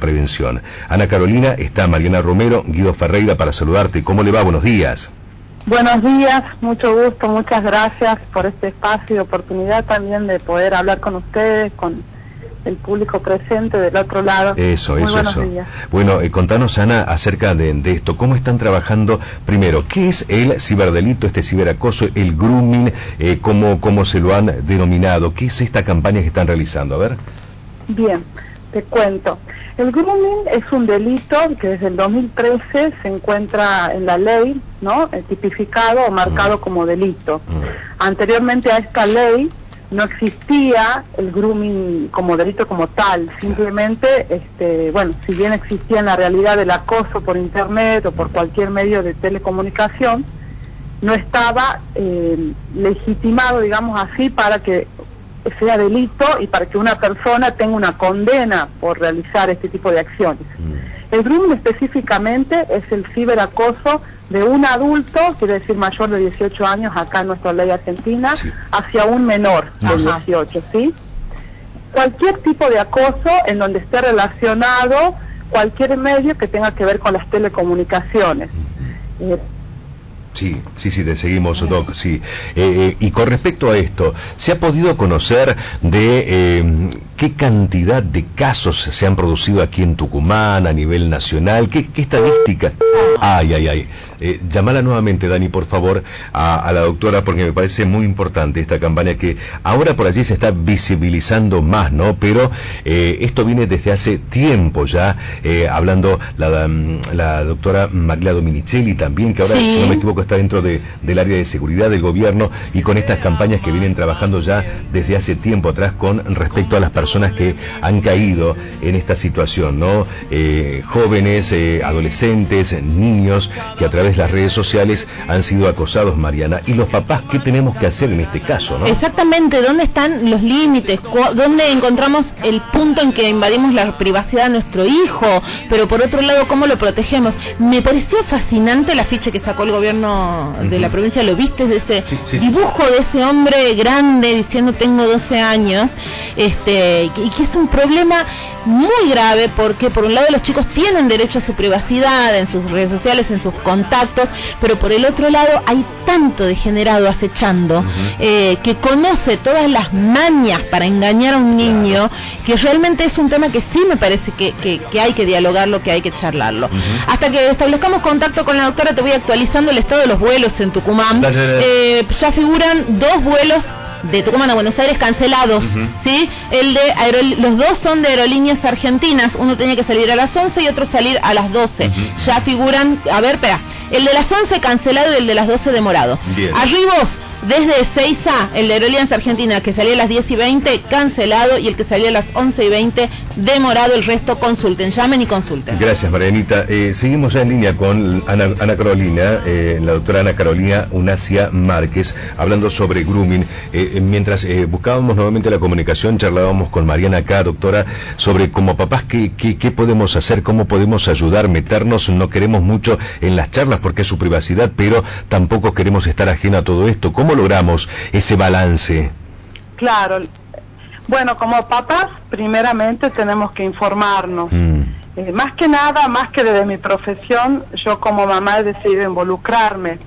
prevención. Ana Carolina, está Mariana Romero, Guido Ferreira para saludarte. ¿Cómo le va? Buenos días. Buenos días, mucho gusto, muchas gracias por este espacio y oportunidad también de poder hablar con ustedes, con el público presente del otro lado. Eso. Buenos días. Bueno, contanos, Ana, acerca de esto. ¿Cómo están trabajando? Primero, ¿qué es el ciberdelito, este ciberacoso, el grooming? ¿Cómo se lo han denominado? ¿Qué es esta campaña que están realizando? A ver. Bien, te cuento. El grooming es un delito que desde el 2013 se encuentra en la ley, ¿no? Tipificado o marcado como delito. Anteriormente a esta ley no existía el grooming como delito como tal, simplemente, si bien existía en la realidad el acoso por internet o por cualquier medio de telecomunicación, no estaba legitimado, digamos así, para que sea delito y para que una persona tenga una condena por realizar este tipo de acciones. El grooming específicamente es el ciberacoso de un adulto, quiere decir mayor de 18 años acá en nuestra ley argentina, hacia un menor de 18, ¿sí? Cualquier tipo de acoso en donde esté relacionado cualquier medio que tenga que ver con las telecomunicaciones. Sí, te seguimos, Doc, sí. Y con respecto a esto, ¿se ha podido conocer de qué cantidad de casos se han producido aquí en Tucumán, a nivel nacional? ¿Qué estadísticas? Llamala nuevamente, Dani, por favor, a la doctora, porque me parece muy importante esta campaña que ahora por allí se está visibilizando más, ¿no? Pero esto viene desde hace tiempo ya, hablando la doctora María Dominicelli también, que ahora, si no me equivoco, está dentro del área de seguridad del gobierno, y con estas campañas que vienen trabajando ya desde hace tiempo atrás con respecto a las personas que han caído en esta situación, ¿no? Jóvenes, adolescentes, niños que a través de las redes sociales han sido acosados, Mariana. Y los papás, ¿qué tenemos que hacer en este caso, no? Exactamente, ¿dónde están los límites? ¿Dónde encontramos el punto en que invadimos la privacidad de nuestro hijo? Pero por otro lado, ¿cómo lo protegemos? Me pareció fascinante el afiche que sacó el gobierno de la provincia, ¿lo viste? De ese dibujo de ese hombre grande diciendo tengo 12 años, y que es un problema muy grave, porque por un lado los chicos tienen derecho a su privacidad en sus redes sociales, en sus contactos, pero por el otro lado hay tanto degenerado acechando, que conoce todas las mañas para engañar a un niño, que realmente es un tema que sí me parece que hay que dialogarlo, que hay que charlarlo. Hasta que establezcamos contacto con la doctora, te voy actualizando el estado de los vuelos en Tucumán. Ya figuran 2 vuelos de Tucumán a Buenos Aires cancelados, ¿sí? Los dos son de Aerolíneas Argentinas, uno tenía que salir a las 11 y otro salir a las 12. Ya figuran, el de las 11 cancelado y el de las 12 demorado. Arribos desde Ezeiza, el de Aerolíneas Argentinas que salía a las 10 y 20 cancelado, y el que salía a las 11 y 20 demorado. El resto consulten, llamen y consulten. Gracias, Marianita. Seguimos ya en línea con Ana Carolina, la doctora Ana Carolina Unacia Márquez, hablando sobre grooming. Mientras buscábamos nuevamente la comunicación, charlábamos con Mariana acá, doctora, sobre como papás qué podemos hacer, cómo podemos ayudar, meternos. No queremos mucho en las charlas porque es su privacidad, pero tampoco queremos estar ajeno a todo esto. ¿Cómo logramos ese balance? Claro. Bueno, como papás, primeramente tenemos que informarnos. Más que nada, más que desde mi profesión, yo como mamá he decidido involucrarme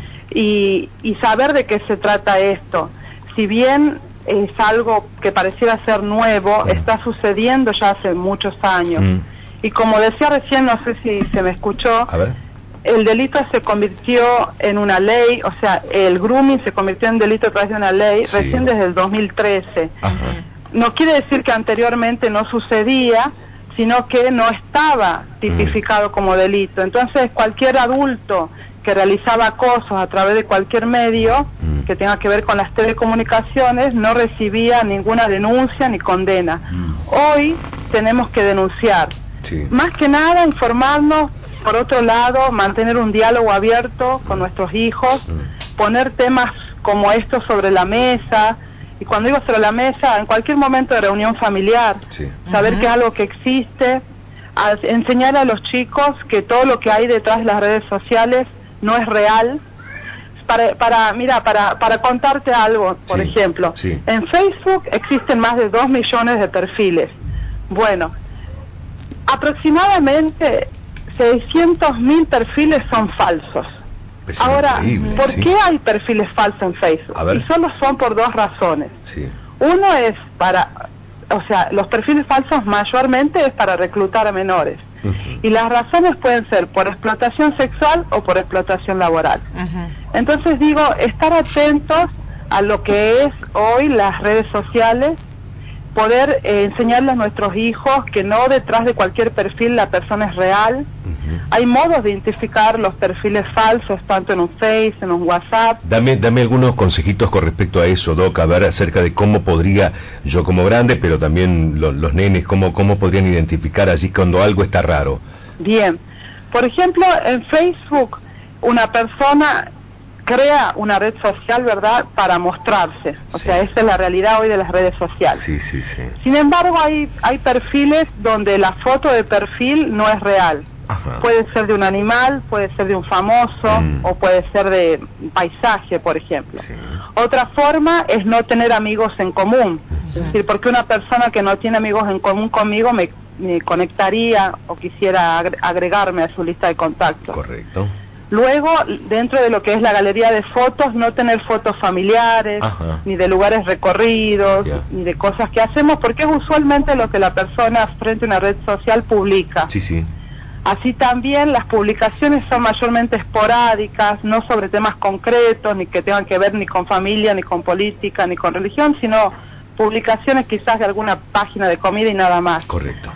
y saber de qué se trata esto. Si bien es algo que pareciera ser nuevo, está sucediendo ya hace muchos años. Y como decía recién, no sé si se me escuchó, el delito se convirtió en una ley, o sea, el grooming se convirtió en delito a través de una ley recién desde el 2013. No quiere decir que anteriormente no sucedía, sino que no estaba tipificado como delito. Entonces, cualquier adulto que realizaba acosos a través de cualquier medio que tenga que ver con las telecomunicaciones no recibía ninguna denuncia ni condena. Hoy tenemos que denunciar. Más que nada, informarnos. Por otro lado, mantener un diálogo abierto con nuestros hijos, poner temas como estos sobre la mesa, y cuando digo sobre la mesa, en cualquier momento de reunión familiar, saber que es algo que existe, enseñar a los chicos que todo lo que hay detrás de las redes sociales no es real. Para contarte algo, por ejemplo, en Facebook existen más de 2 millones de perfiles. Bueno, Aproximadamente 600.000 perfiles son falsos. Es Ahora, ¿por ¿sí? qué hay perfiles falsos en Facebook? Y solo son por dos razones. Sí. Uno es los perfiles falsos mayormente es para reclutar a menores. Y las razones pueden ser por explotación sexual o por explotación laboral. Entonces digo, estar atentos a lo que es hoy las redes sociales, poder enseñarles a nuestros hijos que no detrás de cualquier perfil la persona es real. Hay modos de identificar los perfiles falsos, tanto en un Face, en un WhatsApp. Dame algunos consejitos con respecto a eso, Doc, a ver acerca de cómo podría, yo como grande, pero también los nenes, cómo podrían identificar allí cuando algo está raro. Bien, por ejemplo, en Facebook, una persona crea una red social, ¿verdad?, para mostrarse. O sea, esa es la realidad hoy de las redes sociales. Sí. Sin embargo, hay perfiles donde la foto de perfil no es real. Puede ser de un animal, puede ser de un famoso, o puede ser de paisaje, por ejemplo. Otra forma es no tener amigos en común. Es decir, porque una persona que no tiene amigos en común conmigo me conectaría o quisiera agregarme a su lista de contactos. Correcto. Luego, dentro de lo que es la galería de fotos, no tener fotos familiares, ni de lugares recorridos, ni de cosas que hacemos, porque es usualmente lo que la persona frente a una red social publica. Sí. Así también las publicaciones son mayormente esporádicas, no sobre temas concretos, ni que tengan que ver ni con familia, ni con política, ni con religión, sino publicaciones quizás de alguna página de comida y nada más. Correcto.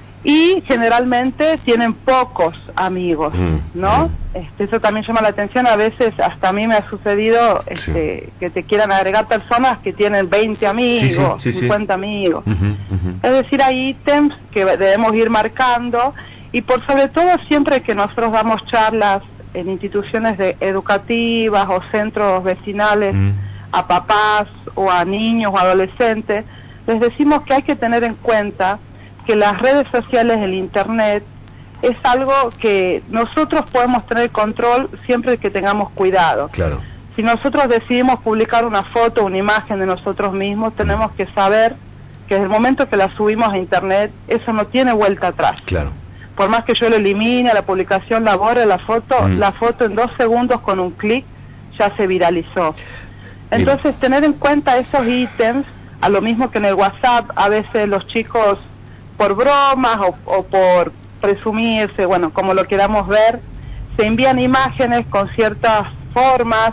Y generalmente tienen pocos amigos, ¿no? Eso también llama la atención. A veces hasta a mí me ha sucedido que te quieran agregar personas que tienen 20 amigos, 50 amigos. Es decir, hay ítems que debemos ir marcando, y por sobre todo siempre que nosotros damos charlas en instituciones educativas o centros vecinales a papás o a niños o adolescentes, les decimos que hay que tener en cuenta que las redes sociales, el internet, es algo que nosotros podemos tener control siempre que tengamos cuidado. Claro. Si nosotros decidimos publicar una foto, una imagen de nosotros mismos, tenemos que saber que desde el momento que la subimos a internet, eso no tiene vuelta atrás. Claro. Por más que yo lo elimine, la publicación la borre, la foto en 2 segundos con un clic ya se viralizó. Entonces, tener en cuenta esos ítems, a lo mismo que en el WhatsApp, a veces los chicos, por bromas o por presumirse, bueno, como lo queramos ver, se envían imágenes con ciertas formas,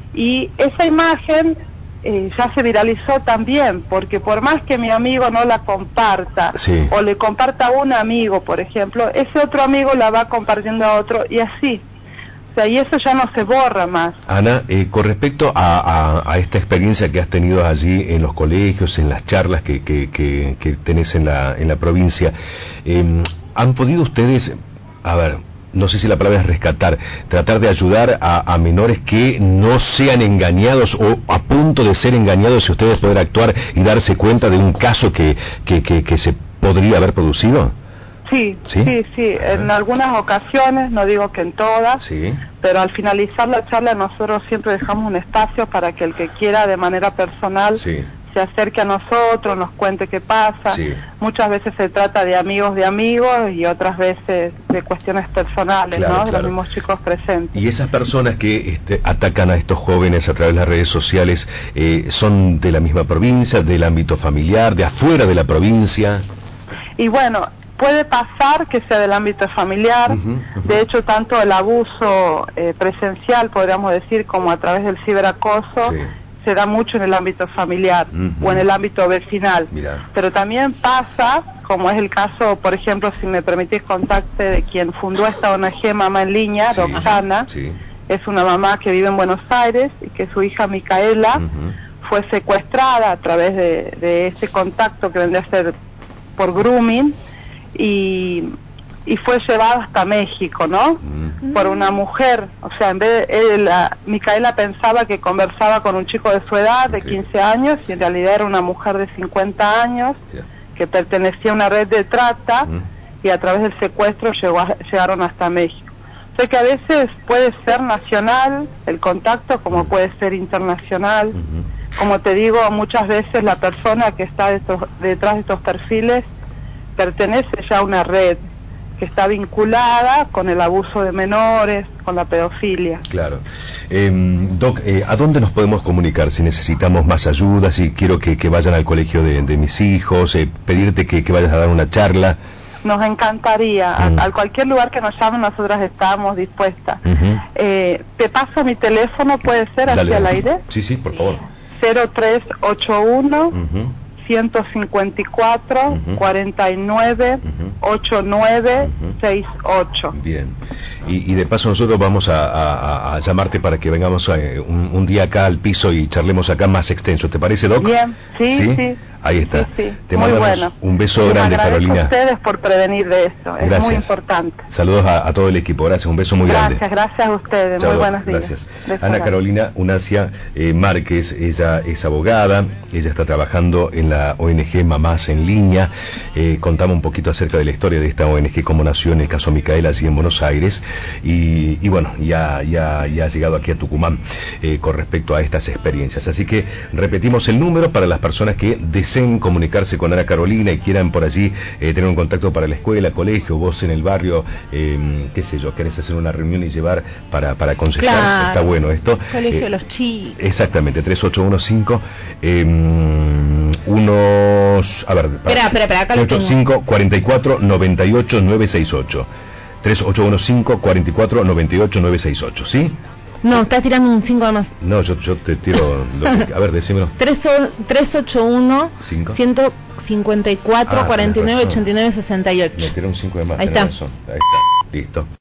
y esa imagen ya se viralizó también, porque por más que mi amigo no la comparta, o le comparta a un amigo, por ejemplo, ese otro amigo la va compartiendo a otro, y así. O sea, y eso ya no se borra más. Ana, con respecto a esta experiencia que has tenido allí en los colegios, en las charlas que tenés en la provincia, ¿han podido ustedes, no sé si la palabra es rescatar, tratar de ayudar a menores que no sean engañados o a punto de ser engañados, y ustedes poder actuar y darse cuenta de un caso que se podría haber producido? Sí. En algunas ocasiones, no digo que en todas, pero al finalizar la charla nosotros siempre dejamos un espacio para que el que quiera de manera personal se acerque a nosotros, nos cuente qué pasa. Muchas veces se trata de amigos y otras veces de cuestiones personales, de los mismos chicos presentes. Y esas personas que atacan a estos jóvenes a través de las redes sociales, ¿son de la misma provincia, del ámbito familiar, de afuera de la provincia? Y bueno, puede pasar que sea del ámbito familiar. De hecho, tanto el abuso presencial, podríamos decir, como a través del ciberacoso, se da mucho en el ámbito familiar o en el ámbito vecinal. Pero también pasa, como es el caso, por ejemplo, si me permitís contacte de quien fundó esta ONG Mamá en Línea, Roxana. Es una mamá que vive en Buenos Aires y que su hija Micaela fue secuestrada a través de ese contacto que vendría a ser por grooming, y fue llevada hasta México, ¿no? Por una mujer. O sea, en vez de Micaela pensaba que conversaba con un chico de su edad, de 15 años, y en realidad era una mujer de 50 años que pertenecía a una red de trata, y a través del secuestro llegaron hasta México. O sea que a veces puede ser nacional el contacto, como puede ser internacional. Como te digo, muchas veces la persona que está detrás de estos perfiles pertenece ya a una red, que está vinculada con el abuso de menores, con la pedofilia. Claro. Doc, ¿a dónde nos podemos comunicar si necesitamos más ayuda, si quiero que vayan al colegio de mis hijos, pedirte que vayas a dar una charla? Nos encantaría, a cualquier lugar que nos llamen, nosotras estamos dispuestas. Te paso mi teléfono, ¿puede ser? Dale, hacia el aire? Sí, sí, por favor. 0381 154 49 89 68. Bien. Y de paso nosotros vamos a llamarte para que vengamos un día acá al piso y charlemos acá más extenso. ¿Te parece, Doc? Bien, sí. Ahí está. Sí. Te muy mandamos bueno. un beso grande, Carolina. A ustedes por prevenir de eso, es gracias. muy importante. Saludos a todo el equipo, gracias, un beso muy grande. Gracias a ustedes, Chao, muy buenos días. Gracias. Ana Carolina Unacia Márquez, ella es abogada, ella está trabajando en la ONG Mamás en Línea. Contamos un poquito acerca de la historia de esta ONG, cómo nació en el caso Micaela, así en Buenos Aires, y bueno, ya ha llegado aquí a Tucumán con respecto a estas experiencias. Así que repetimos el número para las personas que deseen comunicarse con Ana Carolina y quieran por allí tener un contacto para la escuela, colegio, vos en el barrio, qué sé yo, querés hacer una reunión y llevar para aconsejar. Claro. Está bueno esto. Colegio de los chicos. Exactamente, 3815 espera, acá 85 44 98 968. 3815 44 98 968, ¿sí? No, estás tirando un 5 más. No, yo te tiro a ver, decímelo. 381 154 49 89 68. Me tiró un 5 de más. Ahí está. Listo.